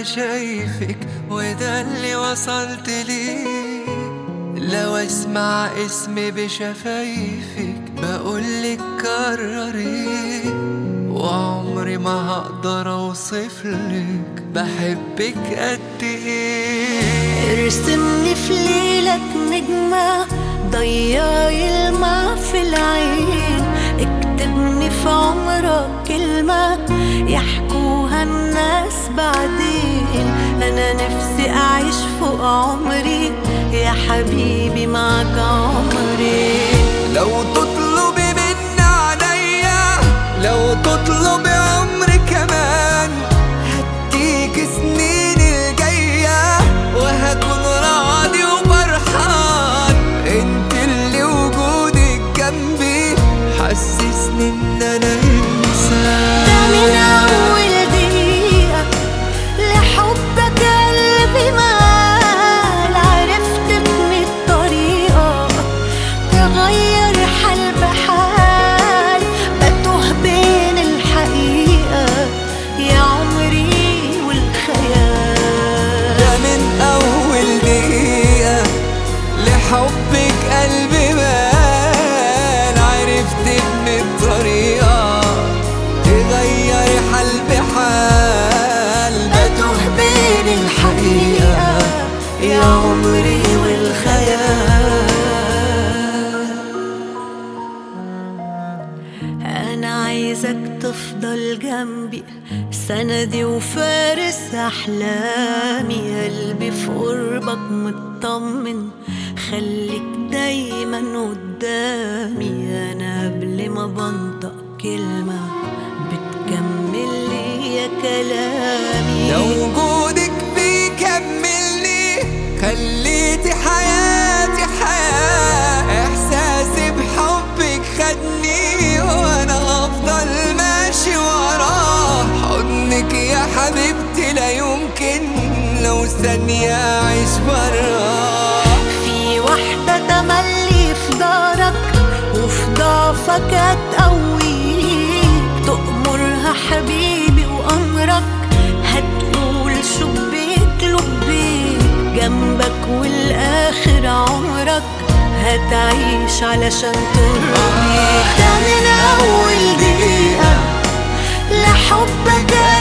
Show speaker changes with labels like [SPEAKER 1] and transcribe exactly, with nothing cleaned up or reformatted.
[SPEAKER 1] شايفك وده اللي وصلت ليه. لو اسمع اسمي بشفايفك بقولك كرري، وعمري ما هقدر اوصفلك بحبك قد ايه.
[SPEAKER 2] ارسمني في ليلك نجمة ضيعي الماء في العين، اكتبني في عمرك كلمة يحكوها الناس بعدين. انا نفسي اعيش فوق عمري يا حبيبي معك عمري.
[SPEAKER 1] لو تطلبي مني عليا، لو تطلبي عمري كمان، هديك سنين الجاية وهكون راضي وفرحان. انت اللي وجودك جنبي حسسني ان انا انسان.
[SPEAKER 2] ده من اول دقيقة لحبك قلبي مال، عرفت بمية طريقة تغير حال بحال. بتوه بين الحقيقة يا عمري والخيال.
[SPEAKER 1] ده من اول دقيقة لحبك قلبي مال، عرفت بمية طريقة تغير حال بحال.
[SPEAKER 2] بتوه بين الحقيقة يا عمري والخيال. أنا عايزك تفضل جنبي سندي وفارس أحلامي. قلبي في قربك مطمن، خليك دايما قدامي. أنا قبل ما بنطق كلمة بتكمل لي يا كلامي.
[SPEAKER 1] لو وجودك بيكملني خليتي حياتي حياة، احساسي بحبك خدني وانا هفضل ماشي وراه. حضنك يا حبيبتي لا يمكن لو ثانية اعيش براه.
[SPEAKER 2] في واحدة تملي في دارك وفي ضعفك هتقويك، تأمرها حبيبي وأمرك هتقول شبيك لبيك. جنبك والآخر عمرك هتعيش علشان ترضيك. ده من أول دقيقة لحبك